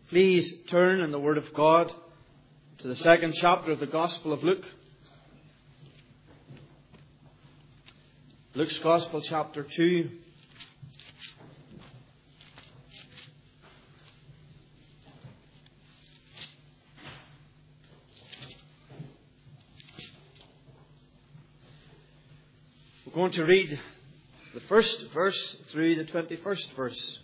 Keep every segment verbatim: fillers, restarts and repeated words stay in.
Please turn in the Word of God to the second chapter of the Gospel of Luke. Luke's Gospel, chapter two. We're going to read the first verse through the twenty-first verse.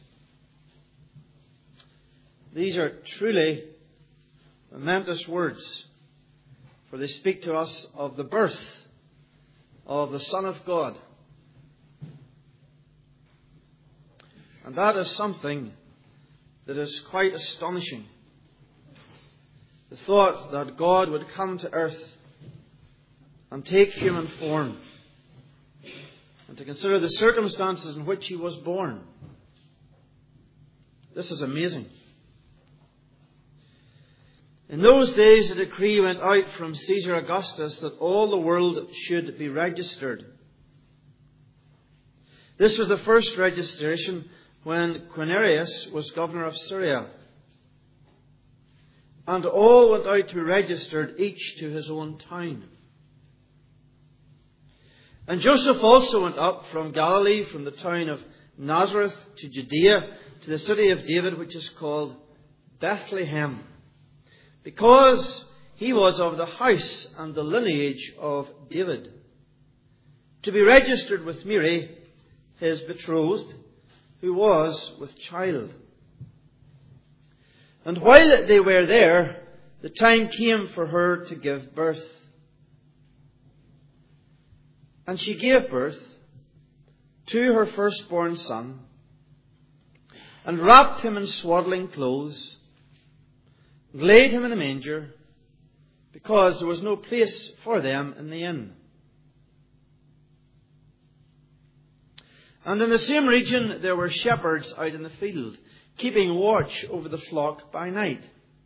These are truly momentous words, for they speak to us of the birth of the Son of God. And that is something that is quite astonishing. The thought that God would come to earth and take human form, and to consider the circumstances in which He was born. This is amazing. In those days, a decree went out from Caesar Augustus that all the world should be registered. This was the first registration when Quirinius was governor of Syria. And all went out to be registered, each to his own town. And Joseph also went up from Galilee, from the town of Nazareth to Judea, to the city of David, which is called Bethlehem, because he was of the house and the lineage of David, to be registered with Mary, his betrothed, who was with child. And while they were there, the time came for her to give birth. And she gave birth to her firstborn son, and wrapped him in swaddling clothes, and laid him in a manger, because there was no place for them in the inn. And in the same region there were shepherds out in the field, keeping watch over the flock by night.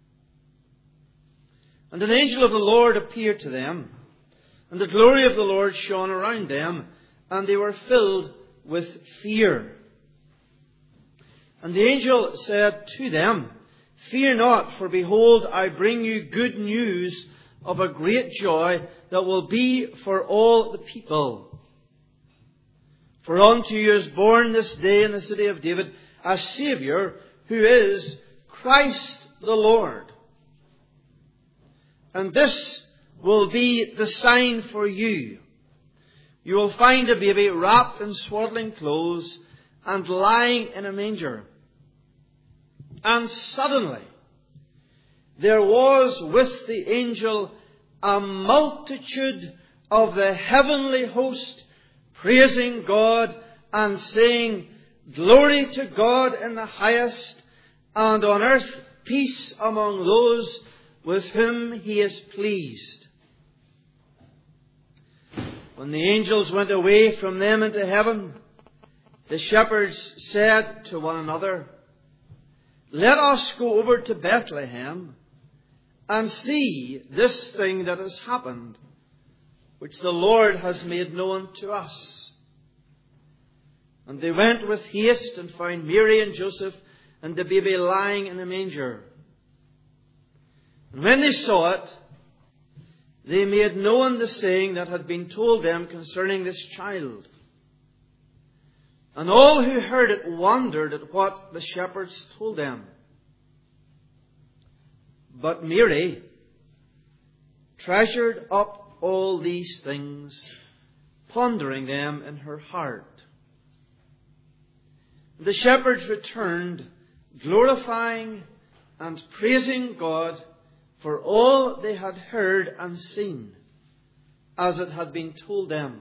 And an angel of the Lord appeared to them, and the glory of the Lord shone around them, and they were filled with fear. And the angel said to them, "Fear not, for behold, I bring you good news of a great joy that will be for all the people. For unto you is born this day in the city of David a Saviour, who is Christ the Lord. And this will be the sign for you. You will find a baby wrapped in swaddling clothes and lying in a manger." And suddenly there was with the angel a multitude of the heavenly host, praising God and saying, "Glory to God in the highest, and on earth peace among those with whom He is pleased." When the angels went away from them into heaven, the shepherds said to one another, "Let us go over to Bethlehem and see this thing that has happened, which the Lord has made known to us." And they went with haste and found Mary and Joseph and the baby lying in a manger. And when they saw it, they made known the saying that had been told them concerning this child. And all who heard it wondered at what the shepherds told them. But Mary treasured up all these things, pondering them in her heart. The shepherds returned, glorifying and praising God for all they had heard and seen, as it had been told them.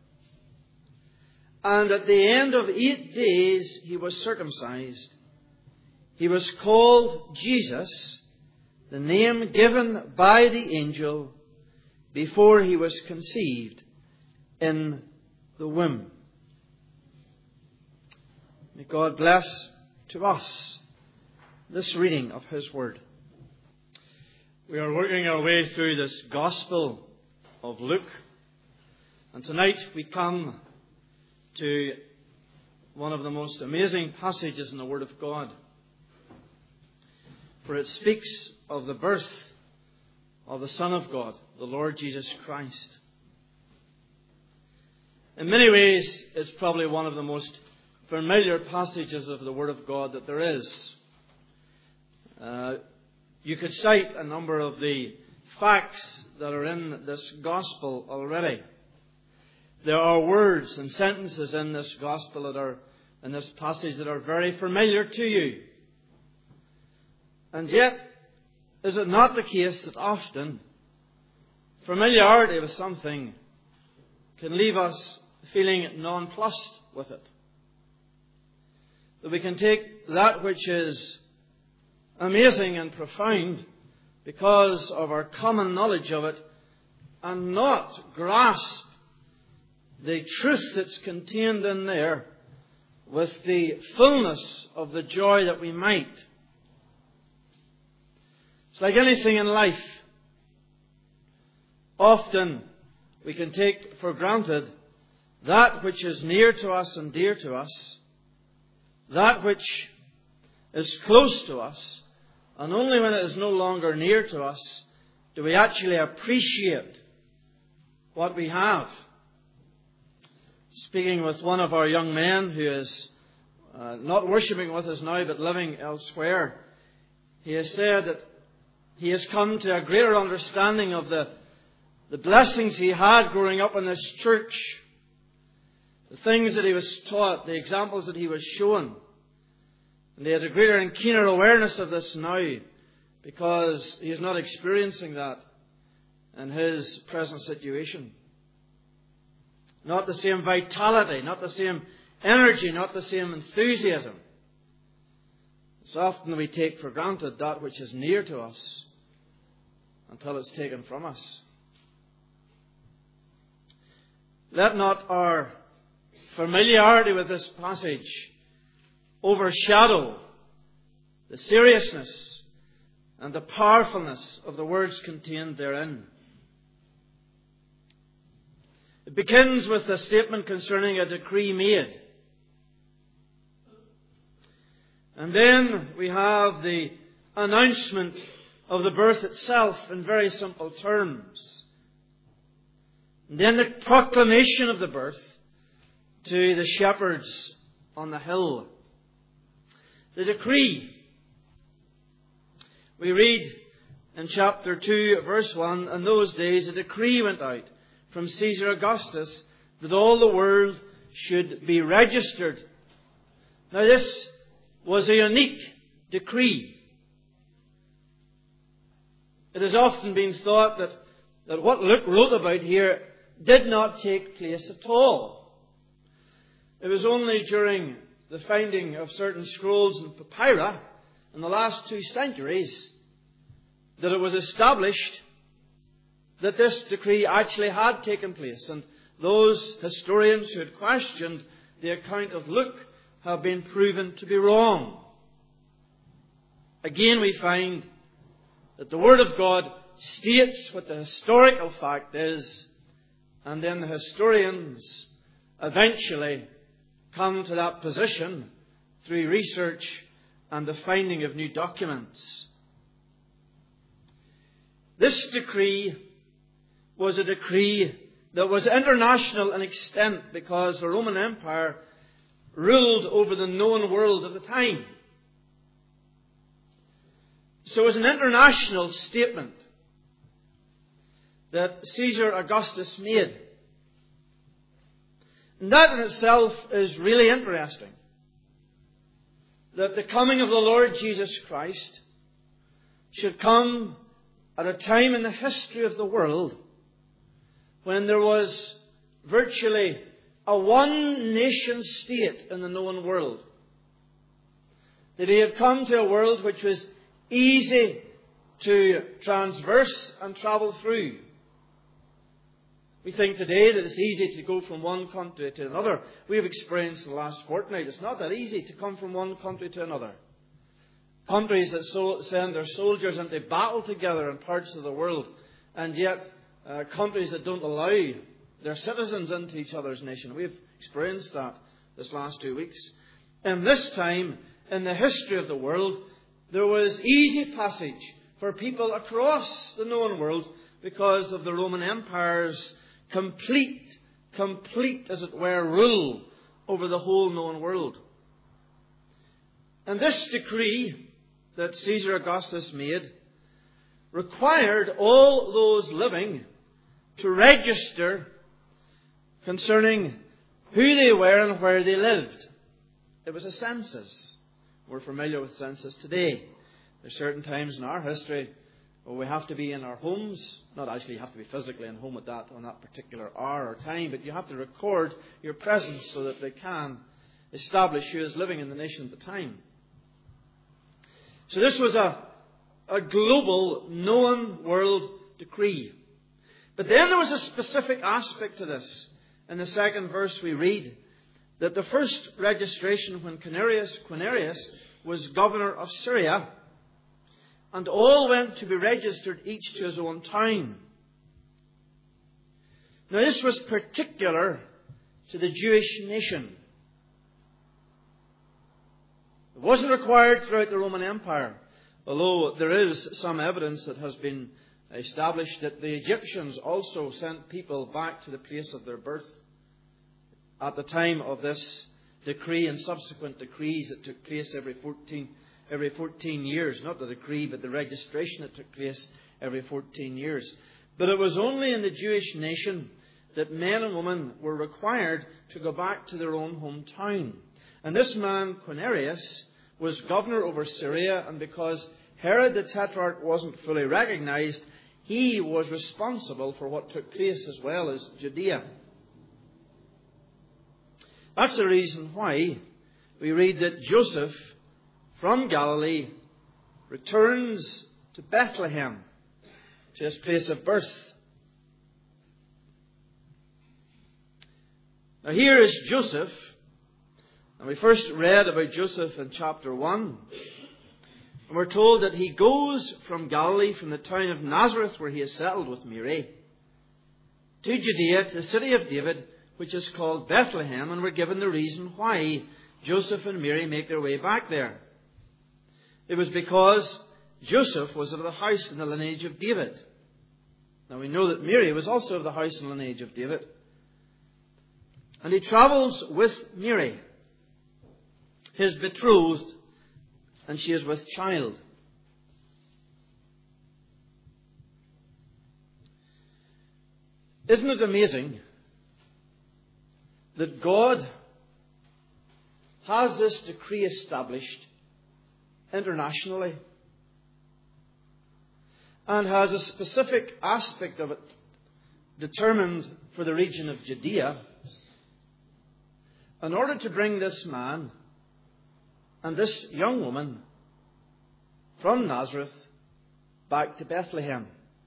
And at the end of eight days he was circumcised. He was called Jesus, the name given by the angel before he was conceived in the womb. May God bless to us this reading of His Word. We are working our way through this Gospel of Luke, and tonight we come to one of the most amazing passages in the Word of God. for it speaks of the birth of the Son of God, the Lord Jesus Christ. In many ways, it's probably one of the most familiar passages of the Word of God that there is. Uh, you could cite a number of the facts that are in this Gospel already. There are words and sentences in this Gospel that are, in this passage, that are very familiar to you. And yet, is it not the case that often familiarity with something can leave us feeling nonplussed with it? That we can take that which is amazing and profound because of our common knowledge of it and not grasp the truth that's contained in there with the fullness of the joy that we might. It's like anything in life. Often we can take for granted that which is near to us and dear to us, that which is close to us, and only when it is no longer near to us do we actually appreciate what we have. Speaking with one of our young men who is uh, not worshipping with us now but living elsewhere, he has said that he has come to a greater understanding of the, the blessings he had growing up in this church, the things that he was taught, the examples that he was shown. And he has a greater and keener awareness of this now because he is not experiencing that in his present situation. Not the same vitality, not the same energy, not the same enthusiasm. So often we take for granted that which is near to us until it's taken from us. Let not our familiarity with this passage overshadow the seriousness and the powerfulness of the words contained therein. It begins with a statement concerning a decree made. And then we have the announcement of the birth itself in very simple terms. And then the proclamation of the birth to the shepherds on the hill. The decree. We read in chapter two, verse one, in those days a decree went out from Caesar Augustus that all the world should be registered. Now this was a unique decree. It has often been thought that, that what Luke wrote about here did not take place at all. It was only during the finding of certain scrolls and papyri in the last two centuries that it was established that this decree actually had taken place. And those historians who had questioned the account of Luke have been proven to be wrong. Again, we find that the Word of God states what the historical fact is, and then the historians eventually come to that position through research and the finding of new documents. This decree was a decree that was international in extent because the Roman Empire ruled over the known world at the time. So it was an international statement that Caesar Augustus made. And that in itself is really interesting. That the coming of the Lord Jesus Christ should come at a time in the history of the world when there was virtually a one-nation state in the known world. That he had come to a world which was easy to transverse and travel through. We think today that it's easy to go from one country to another. We have experienced in the last fortnight it's not that easy to come from one country to another. Countries that so, send their soldiers into battle together in parts of the world, and yet uh, countries that don't allow their citizens into each other's nation. We've experienced that this last two weeks. And this time, in the history of the world, there was easy passage for people across the known world because of the Roman Empire's complete, complete, as it were, rule over the whole known world. And this decree that Caesar Augustus made required all those living to register concerning who they were and where they lived. It was a census. We're familiar with census today. There are certain times in our history where we have to be in our homes. Not actually you have to be physically in home at that on that particular hour or time, but you have to record your presence so that they can establish who is living in the nation at the time. So this was a, a global, known world decree. But then there was a specific aspect to this. In the second verse we read that the first registration when Quirinius, Quirinius was governor of Syria, and all went to be registered each to his own town. Now this was particular to the Jewish nation. It wasn't required throughout the Roman Empire, although there is some evidence that has been established that the Egyptians also sent people back to the place of their birth at the time of this decree and subsequent decrees that took place every fourteen, every fourteen years. Not the decree, but the registration that took place every fourteen years. But it was only in the Jewish nation that men and women were required to go back to their own hometown. And this man, Quirinius, was governor over Syria, and because Herod the Tetrarch wasn't fully recognized, he was responsible for what took place as well as Judea. That's the reason why we read that Joseph from Galilee returns to Bethlehem, to his place of birth. Now here is Joseph, and we first read about Joseph in chapter one. And we're told that he goes from Galilee, from the town of Nazareth, where he is settled with Mary, to Judea, to the city of David, which is called Bethlehem, and we're given the reason why Joseph and Mary make their way back there. It was because Joseph was of the house and the lineage of David. Now we know that Mary was also of the house and lineage of David. And he travels with Mary, his betrothed, and she is with child. Isn't it amazing that God has this decree established internationally and has a specific aspect of it determined for the region of Judea in order to bring this man and this young woman from Nazareth back to Bethlehem?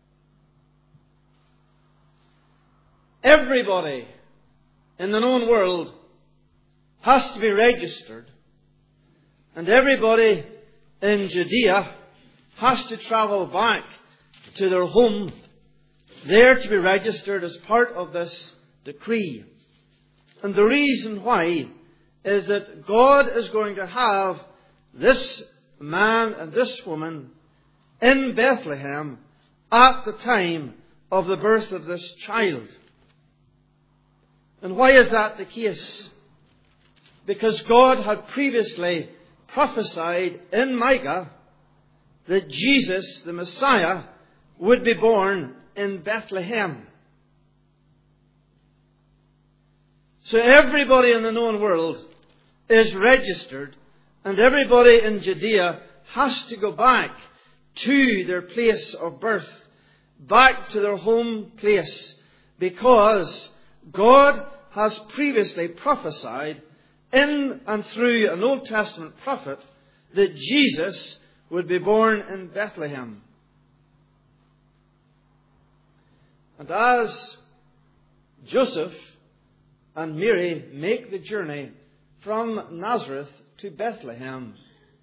Everybody in the known world has to be registered, and everybody in Judea has to travel back to their home there to be registered as part of this decree. And the reason why is that God is going to have this man and this woman in Bethlehem at the time of the birth of this child. And why is that the case? Because God had previously prophesied in Micah that Jesus, the Messiah, would be born in Bethlehem. So everybody in the known world is registered, and everybody in Judea has to go back to their place of birth, back to their home place, because God has previously prophesied in and through an Old Testament prophet that Jesus would be born in Bethlehem. And as Joseph and Mary make the journey from Nazareth to Bethlehem,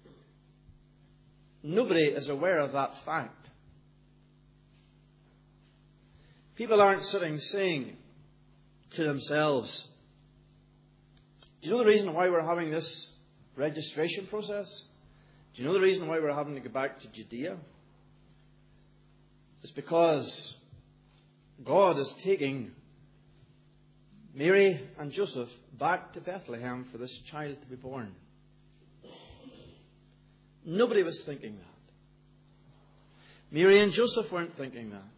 nobody is aware of that fact. People aren't sitting saying to themselves, do you know the reason why we're having this registration process? Do Do you know the reason why we're having to go back to Judea? It's because God is taking Mary and Joseph back to Bethlehem for this child to be born. Nobody was thinking that. Mary and Joseph weren't thinking that.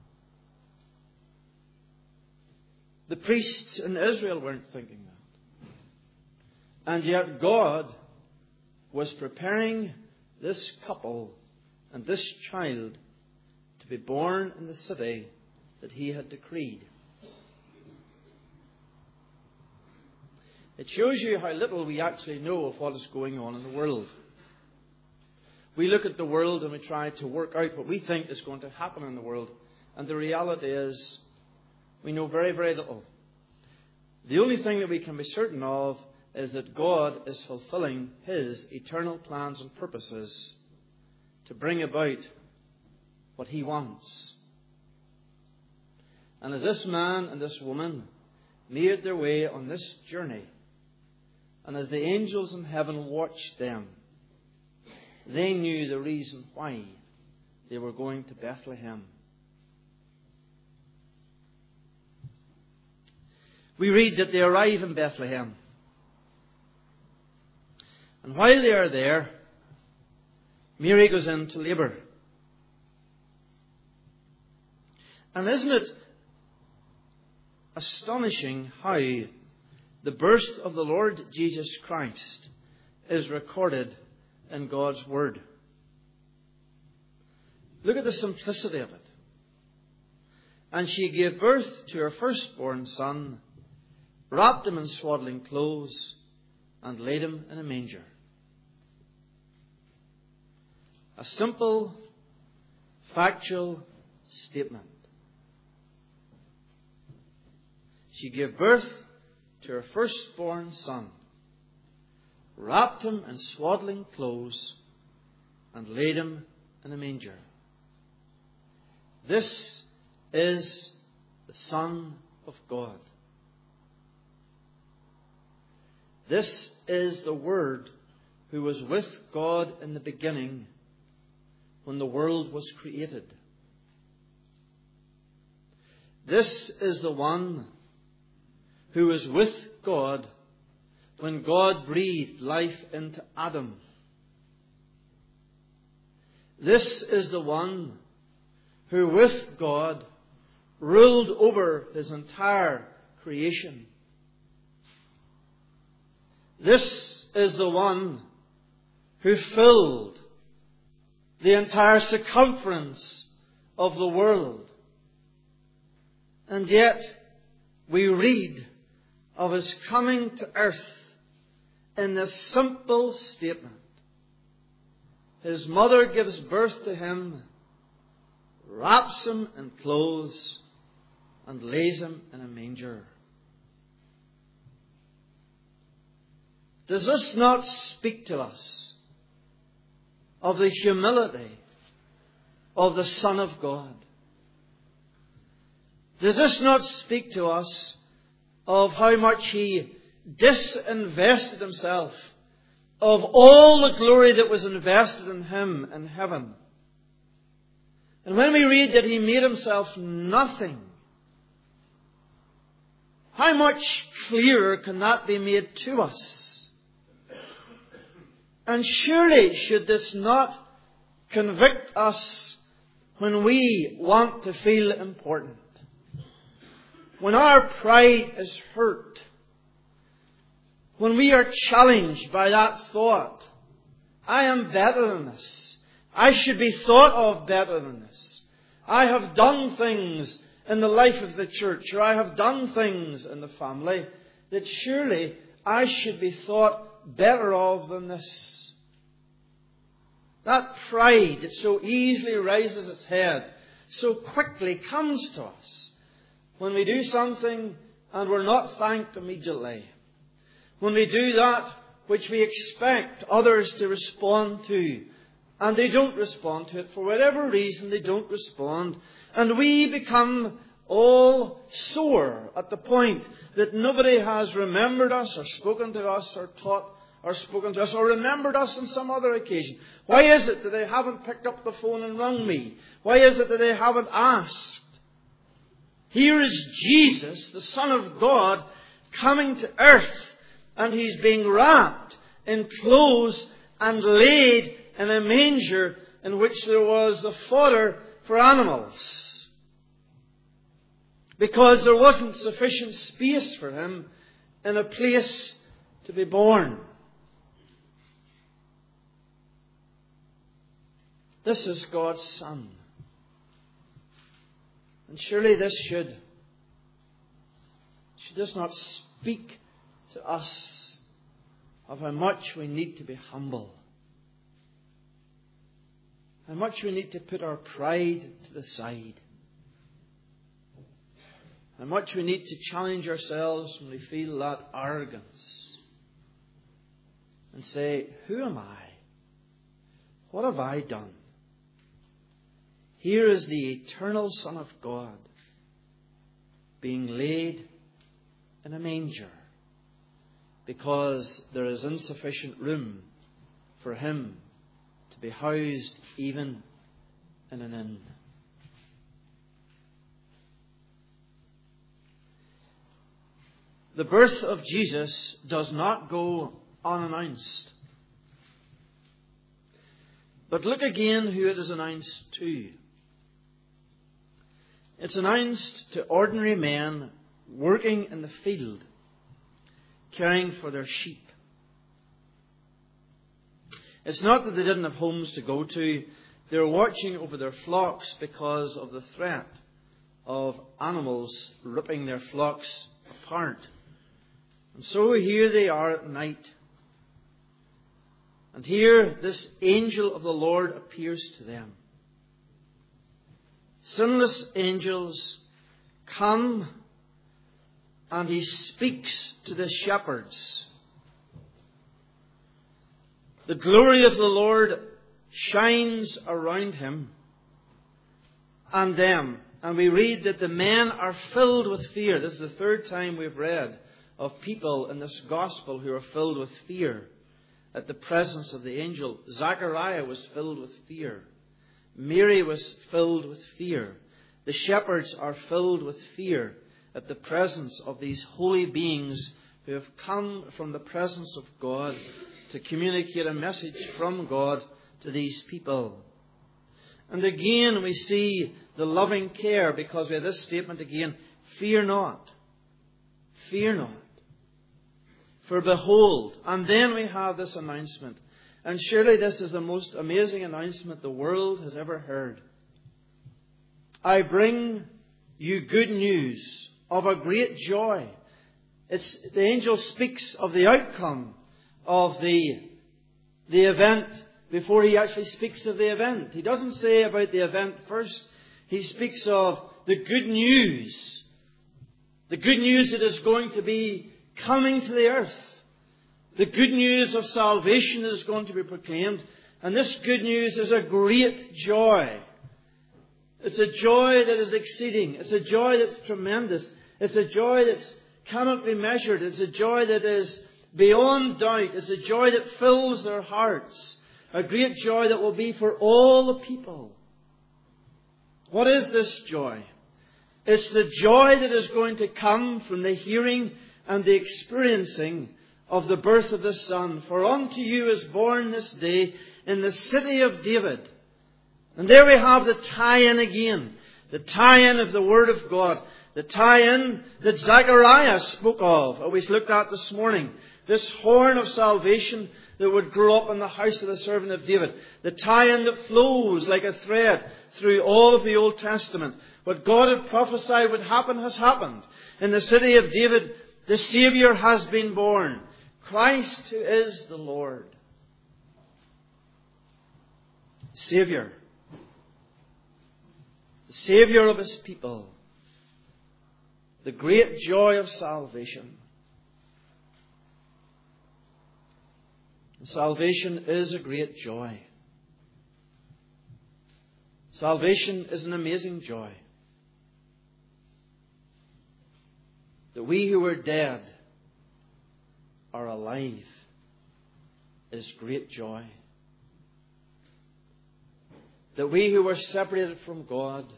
The priests in Israel weren't thinking that. And yet God was preparing this couple and this child to be born in the city that He had decreed. It shows you how little we actually know of what is going on in the world. We look at the world and we try to work out what we think is going to happen in the world. And the reality is, we know very, very little. The only thing that we can be certain of is that God is fulfilling His eternal plans and purposes to bring about what He wants. And as this man and this woman made their way on this journey, and as the angels in heaven watched them, they knew the reason why they were going to Bethlehem. We read that they arrive in Bethlehem. And while they are there, Mary goes into labour. And isn't it astonishing how the birth of the Lord Jesus Christ is recorded in God's Word? Look at the simplicity of it. And she gave birth to her firstborn son, wrapped him in swaddling clothes, and laid him in a manger. A simple, factual statement. She gave birth to her firstborn son, wrapped him in swaddling clothes, and laid him in a manger. This is the Son of God. This is the Word who was with God in the beginning when the world was created. This is the one who was with God when God breathed life into Adam. This is the one who with God ruled over His entire creation. This is the one who filled the entire circumference of the world. And yet we read of His coming to earth in this simple statement. His mother gives birth to Him, wraps Him in clothes, and lays Him in a manger. Does this not speak to us of the humility of the Son of God? Does this not speak to us of how much He disinvested Himself of all the glory that was invested in Him in heaven? And when we read that He made Himself nothing, how much clearer can that be made to us? And surely should this not convict us when we want to feel important? When our pride is hurt? When we are challenged by that thought, I am better than this. I should be thought of better than this. I have done things in the life of the church, or I have done things in the family that surely I should be thought better of than this. That pride that so easily raises its head so quickly comes to us when we do something and we're not thanked immediately. When we do that which we expect others to respond to and they don't respond to it. For whatever reason, they don't respond. And we become all sore at the point that nobody has remembered us or spoken to us or taught or spoken to us or remembered us on some other occasion? Why is it that they haven't picked up the phone and rung me? Why is it that they haven't asked? Here is Jesus, the Son of God, coming to earth, and He's being wrapped in clothes and laid in a manger in which there was the fodder for animals, because there wasn't sufficient space for Him in a place to be born. This is God's Son. And surely this should, should this not speak to us of how much we need to be humble? How much we need to put our pride to the side? How much we need to challenge ourselves when we feel that arrogance and say, who am I? What have I done? Here is the eternal Son of God being laid in a manger because there is insufficient room for Him to be housed even in an inn. The birth of Jesus does not go unannounced. But look again who it is announced to. It's announced to ordinary men working in the field, caring for their sheep. It's not that they didn't have homes to go to. They were watching over their flocks because of the threat of animals ripping their flocks apart. And so here they are at night. And here this angel of the Lord appears to them. Sinless angels come, and He speaks to the shepherds. The glory of the Lord shines around Him and them. And we read that the men are filled with fear. This is the third time we've read of people in this gospel who are filled with fear at the presence of the angel. Zachariah was filled with fear. Mary was filled with fear. The shepherds are filled with fear at the presence of these holy beings who have come from the presence of God to communicate a message from God to these people. And again we see the loving care, because we have this statement again, fear not, fear not, for behold. And then we have this announcement. And surely this is the most amazing announcement the world has ever heard. I bring you good news of a great joy. It's, the angel speaks of the outcome of the, the event before he actually speaks of the event. He doesn't say about the event first. He speaks of the good news. The good news that is going to be coming to the earth. The good news of salvation is going to be proclaimed. And this good news is a great joy. It's a joy that is exceeding. It's a joy that's tremendous. It's a joy that cannot be measured. It's a joy that is beyond doubt. It's a joy that fills their hearts. A great joy that will be for all the people. What is this joy? It's the joy that is going to come from the hearing and the experiencing of the birth of the Son. For unto you is born this day in the city of David. And there we have the tie-in again. The tie-in of the Word of God. The tie-in that Zechariah spoke of, or we looked at this morning. This horn of salvation that would grow up in the house of the servant of David. The tie-in that flows like a thread through all of the Old Testament. What God had prophesied would happen has happened. In the city of David, the Saviour has been born. Christ, who is the Lord. Saviour. The Saviour of His people. The great joy of salvation. And salvation is a great joy. Salvation is an amazing joy. That we who were dead are alive is great joy. That we who were separated from God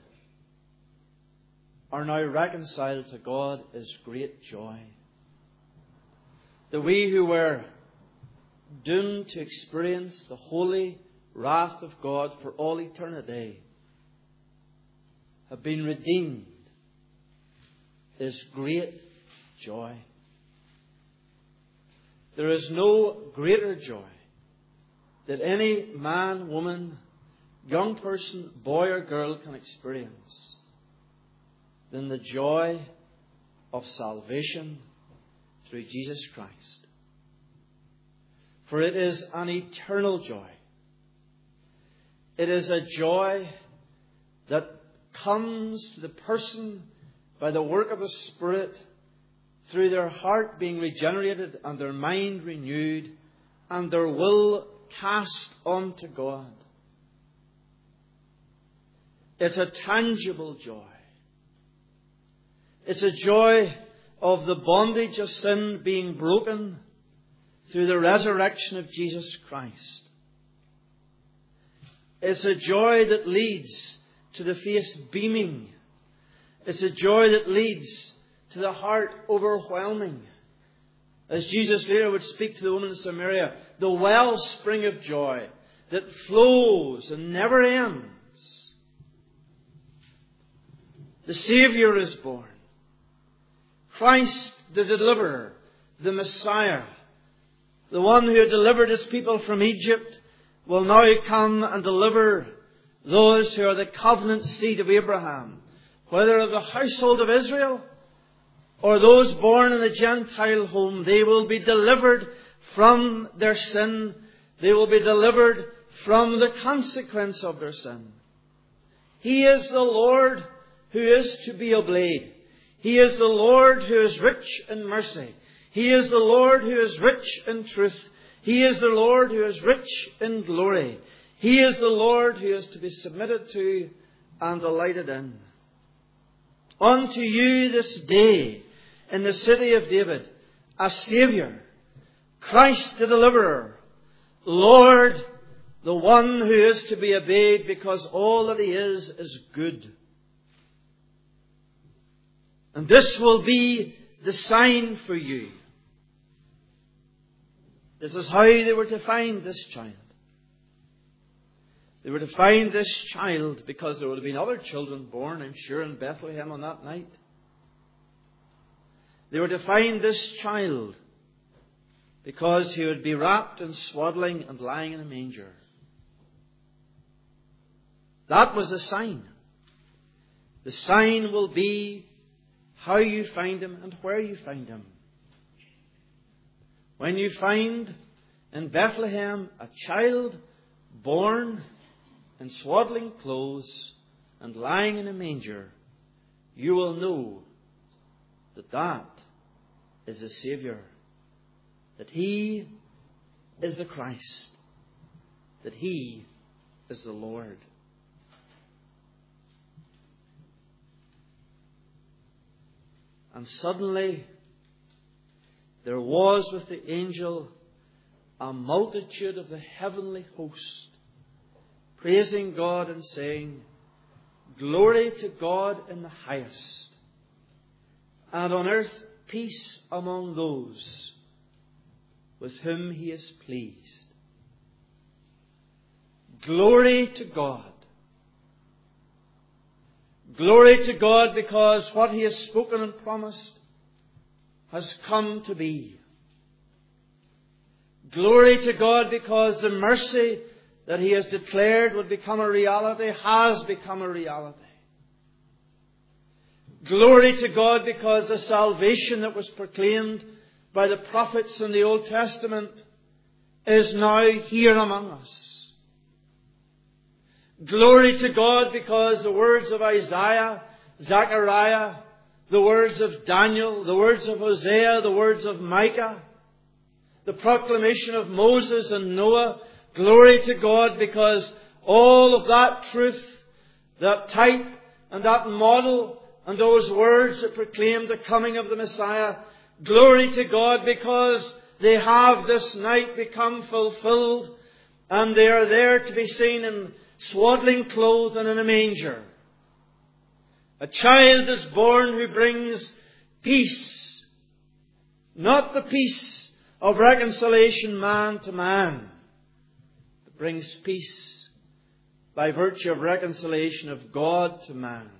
are now reconciled to God is great joy. That we who were doomed to experience the holy wrath of God for all eternity have been redeemed is great joy. There is no greater joy that any man, woman, young person, boy or girl can experience than the joy of salvation through Jesus Christ. For it is an eternal joy. It is a joy that comes to the person by the work of the Spirit through their heart being regenerated and their mind renewed and their will cast unto God. It's a tangible joy. It's a joy of the bondage of sin being broken through the resurrection of Jesus Christ. It's a joy that leads to the face beaming. It's a joy that leads to the heart overwhelming. As Jesus later would speak to the woman in Samaria, the wellspring of joy that flows and never ends. The Saviour is born. Christ the Deliverer, the Messiah, the one who had delivered his people from Egypt, will now come and deliver those who are the covenant seed of Abraham, whether of the household of Israel or those born in a Gentile home. They will be delivered from their sin. They will be delivered from the consequence of their sin. He is the Lord who is to be obeyed. He is the Lord who is rich in mercy. He is the Lord who is rich in truth. He is the Lord who is rich in glory. He is the Lord who is to be submitted to and delighted in. Unto you this day in the city of David, a Saviour, Christ the Deliverer, Lord, the one who is to be obeyed because all that He is is good. And this will be the sign for you. This is how they were to find this child. They were to find this child because there would have been other children born, I'm sure, in Bethlehem on that night. They were to find this child because he would be wrapped in swaddling and lying in a manger. That was the sign. The sign will be how you find him and where you find him. When you find in Bethlehem a child born in swaddling clothes and lying in a manger, you will know that that is the Saviour, that He is the Christ, that He is the Lord. And suddenly there was with the angel a multitude of the heavenly host, praising God and saying, Glory to God in the highest, and on earth peace among those with whom He is pleased. Glory to God. Glory to God because what He has spoken and promised has come to be. Glory to God because the mercy that He has declared would become a reality has become a reality. Glory to God because the salvation that was proclaimed by the prophets in the Old Testament is now here among us. Glory to God because the words of Isaiah, Zechariah, the words of Daniel, the words of Hosea, the words of Micah, the proclamation of Moses and Noah, glory to God because all of that truth, that type and that model and those words that proclaimed the coming of the Messiah, glory to God because they have this night become fulfilled, and they are there to be seen in swaddling clothes and in a manger. A child is born who brings peace, not the peace of reconciliation man to man, but brings peace by virtue of reconciliation of God to man.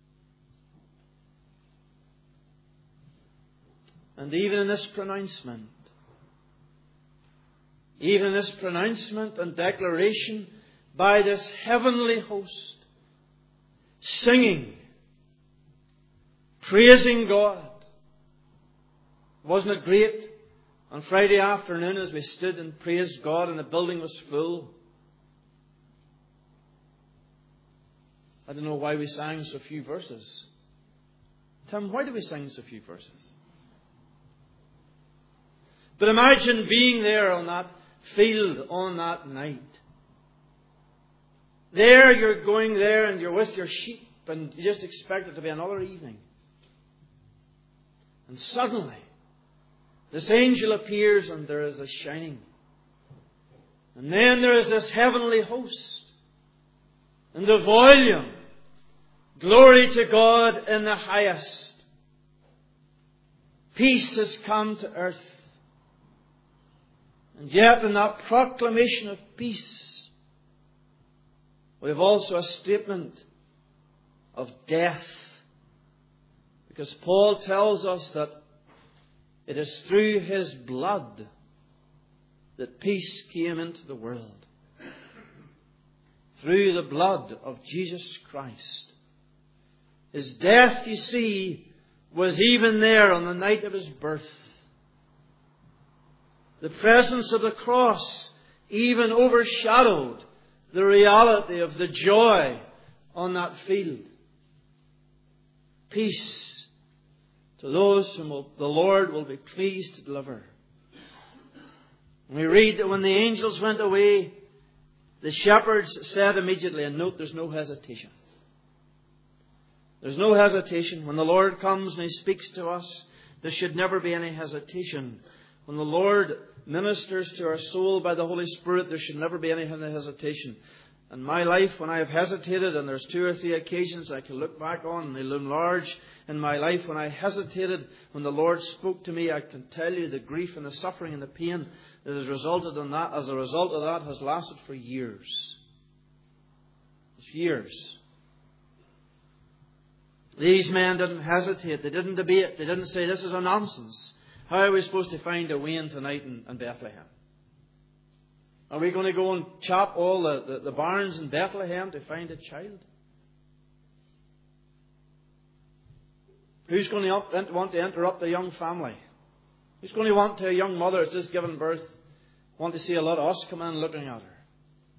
And even in this pronouncement, even in this pronouncement and declaration by this heavenly host, singing, praising God. Wasn't it great on Friday afternoon as we stood and praised God and the building was full? I don't know why we sang so few verses. Tim, why do we sing so few verses? But imagine being there on that field on that night. There you're going there and you're with your sheep and you just expect it to be another evening. And suddenly, this angel appears and there is a shining. And then there is this heavenly host. And the volume, glory to God in the highest. Peace has come to earth. And yet in that proclamation of peace, we have also a statement of death. Because Paul tells us that it is through His blood that peace came into the world. Through the blood of Jesus Christ. His death, you see, was even there on the night of His birth. The presence of the cross even overshadowed the reality of the joy on that field. Peace to those whom the Lord will be pleased to deliver. We read that when the angels went away, the shepherds said immediately, and note there's no hesitation. There's no hesitation. When the Lord comes and He speaks to us, there should never be any hesitation. When the Lord ministers to our soul by the Holy Spirit, there should never be any hesitation. In my life, when I have hesitated, and there's two or three occasions I can look back on, and they loom large in my life, when I hesitated, when the Lord spoke to me, I can tell you the grief and the suffering and the pain that has resulted in that, as a result of that, has lasted for years. It's years. These men didn't hesitate. They didn't debate. They didn't say, this is a nonsense. How are we supposed to find a Wayne tonight in, in Bethlehem? Are we going to go and chop all the, the, the barns in Bethlehem to find a child? Who's going to up, want to interrupt a young family? Who's going to want to a young mother who's just given birth, want to see a lot of us come in looking at her?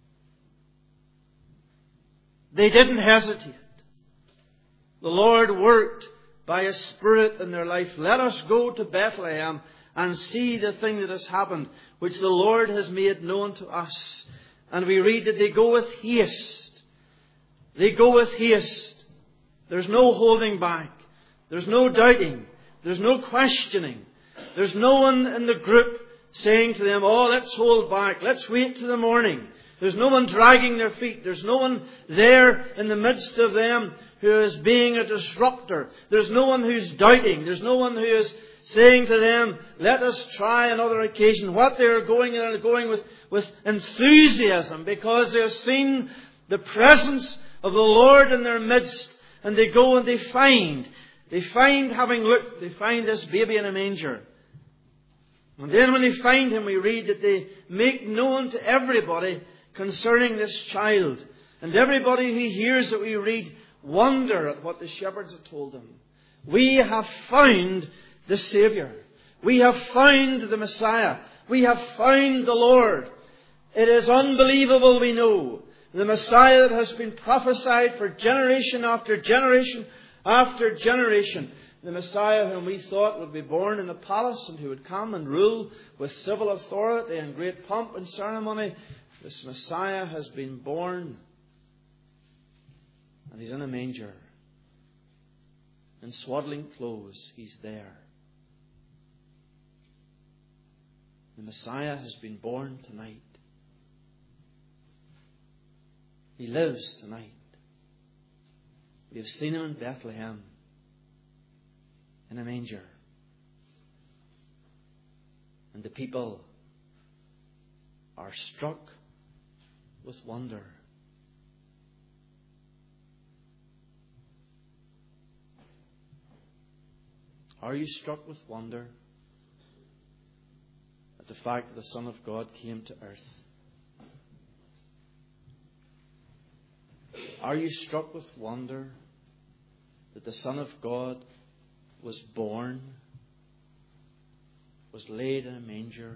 They didn't hesitate. The Lord worked by His Spirit in their life. Let us go to Bethlehem and see the thing that has happened, which the Lord has made known to us. And we read that they go with haste. They go with haste. There's no holding back. There's no doubting. There's no questioning. There's no one in the group saying to them, oh, let's hold back. Let's wait till the morning. There's no one dragging their feet. There's no one there in the midst of them who is being a disruptor. There's no one who's doubting. There's no one who is saying to them, let us try another occasion. What they are going and are going with, with enthusiasm, because they have seen the presence of the Lord in their midst, and they go and they find, they find, having looked, they find this baby in a manger. And then when they find Him, we read that they make known to everybody concerning this child. And everybody who hears it, we read, wonder at what the shepherds have told them. We have found the Saviour. We have found the Messiah. We have found the Lord. It is unbelievable, we know. The Messiah that has been prophesied for generation after generation after generation. The Messiah whom we thought would be born in a palace and who would come and rule with civil authority and great pomp and ceremony. This Messiah has been born. And He's in a manger. In swaddling clothes, He's there. The Messiah has been born tonight. He lives tonight. We have seen him in Bethlehem, in a manger. And the people are struck with wonder. Are you struck with wonder at the fact that the Son of God came to earth? Are you struck with wonder that the Son of God was born, was laid in a manger?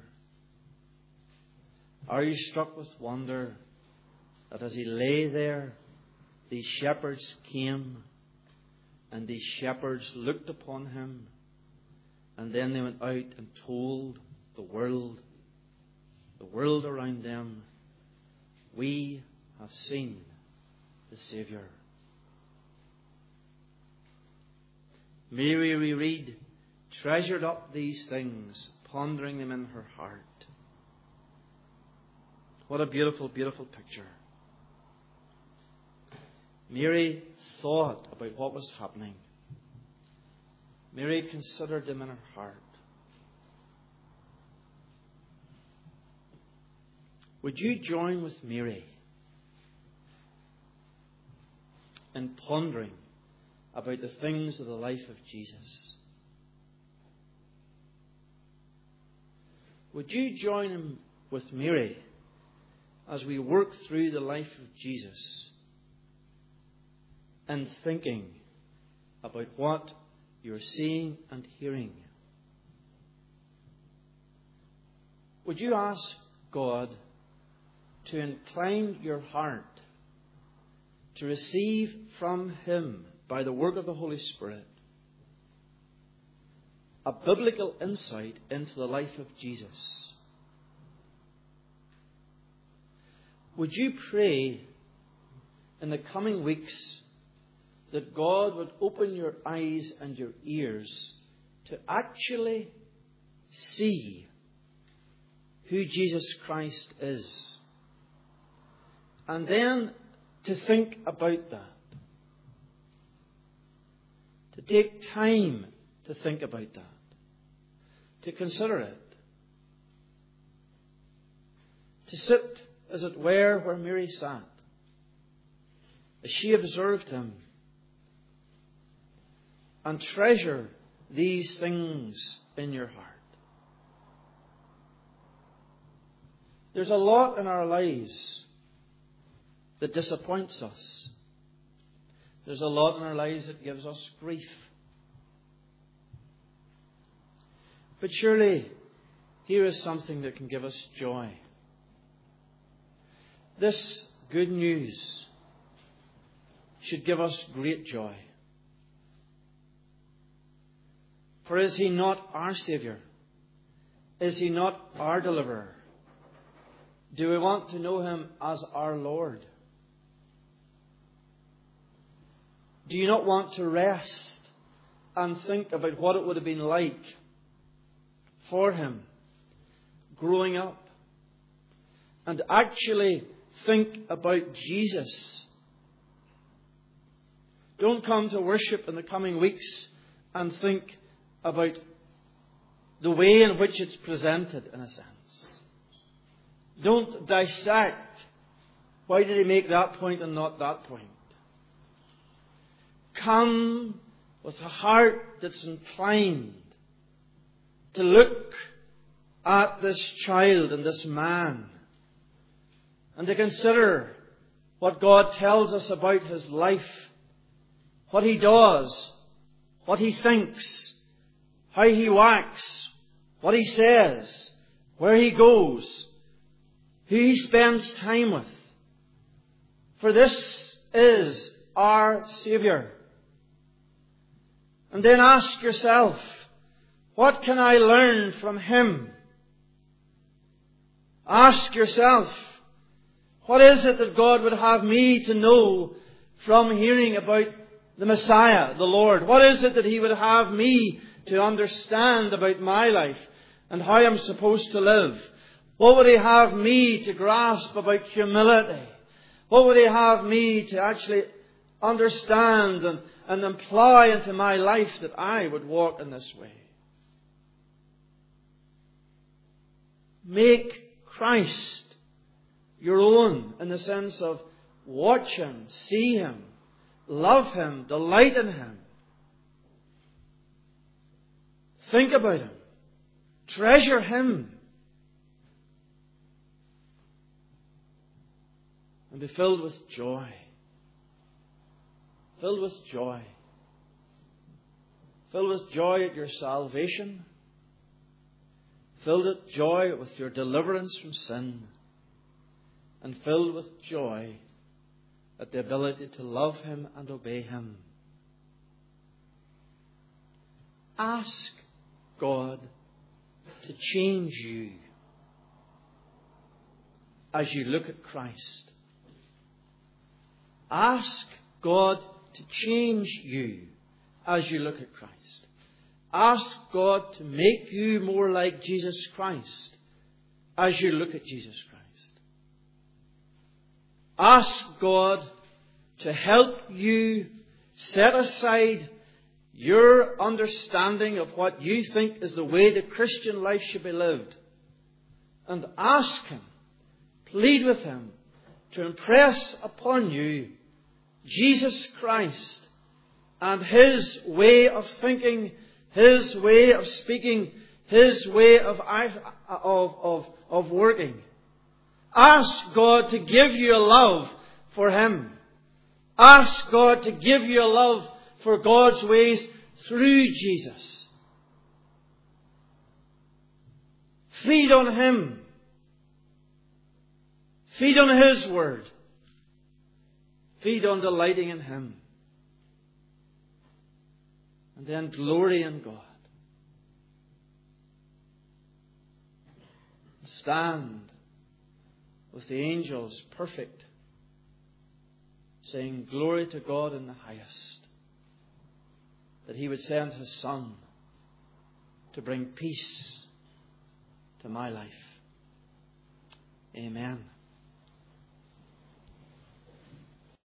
Are you struck with wonder that as he lay there, these shepherds came and these shepherds looked upon him, and then they went out and told the world, the world around them, we have seen the Saviour. Mary, we read, treasured up these things, pondering them in her heart. What a beautiful, beautiful picture. Mary thought about what was happening. Mary considered them in her heart. Would you join with Mary in pondering about the things of the life of Jesus? Would you join him with Mary as we work through the life of Jesus and thinking about what you're seeing and hearing? Would you ask God to incline your heart to receive from him, by the work of the Holy Spirit, a biblical insight into the life of Jesus? Would you pray in the coming weeks that God would open your eyes and your ears to actually see who Jesus Christ is, and then to think about that, to take time to think about that, to consider it, to sit, as it were, where Mary sat, as she observed him, and treasure these things in your heart. There's a lot in our lives that disappoints us. There's a lot in our lives that gives us grief. But surely, here is something that can give us joy. This good news should give us great joy. For is he not our Saviour? Is he not our deliverer? Do we want to know him as our Lord? Do you not want to rest and think about what it would have been like for him growing up, and actually think about Jesus? Don't come to worship in the coming weeks and think about the way in which it's presented, in a sense. Don't dissect, why did he make that point and not that point? Come with a heart that's inclined to look at this child and this man, and to consider what God tells us about his life, what he does, what he thinks, how he acts, what he says, where he goes, who he spends time with. For this is our Saviour. And then ask yourself, what can I learn from him? Ask yourself, what is it that God would have me to know from hearing about the Messiah, the Lord? What is it that he would have me to understand about my life? and how I'm supposed to live? What would He have me to grasp about humility? What would He have me to actually understand and, and apply into my life that I would walk in this way? Make Christ your own in the sense of watch Him, see Him, love Him, delight in Him. Think about Him. Treasure Him. And be filled with joy. Filled with joy. Filled with joy at your salvation. Filled with joy with your deliverance from sin. And filled with joy at the ability to love Him and obey Him. Ask God to change you as you look at Christ. Ask God to change you as you look at Christ. Ask God to make you more like Jesus Christ as you look at Jesus Christ. Ask God to help you set aside your understanding of what you think is the way the Christian life should be lived, and ask Him, plead with Him, to impress upon you Jesus Christ and His way of thinking, His way of speaking, His way of, of, of, of working. Ask God to give you a love for Him. Ask God to give you a love for God's ways through Jesus. Feed on Him. Feed on His Word. Feed on delighting in Him. And then glory in God. Stand with the angels perfect, saying, glory to God in the highest, that He would send His Son to bring peace to my life. Amen.